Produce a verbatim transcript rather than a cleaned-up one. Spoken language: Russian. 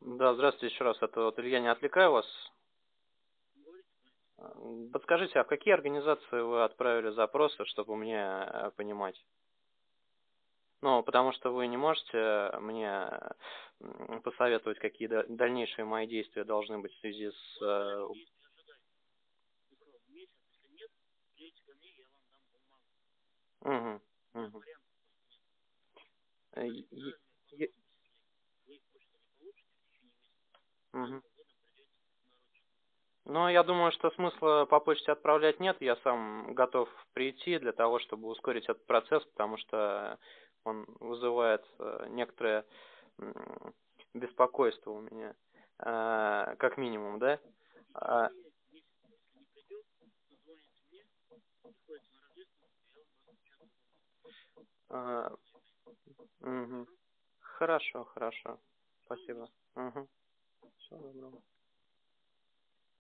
Да, здравствуйте еще раз. Это вот Илья, не отвлекаю вас? А, м, Подскажите, а в какие организации вы отправили запросы, чтобы мне э, понимать? Ну, потому что вы не можете мне м, посоветовать, какие да- дальнейшие мои действия должны быть в связи с... э, мгм, мгм. Э, е- е- мгм. Ну, я думаю, что смысла по почте отправлять нет. Я сам готов прийти для того, чтобы ускорить этот процесс, потому что он вызывает э, некоторое м, беспокойство у меня, э, как минимум, да? А, а, мгм. Хорошо, хорошо. Спасибо. Мгм.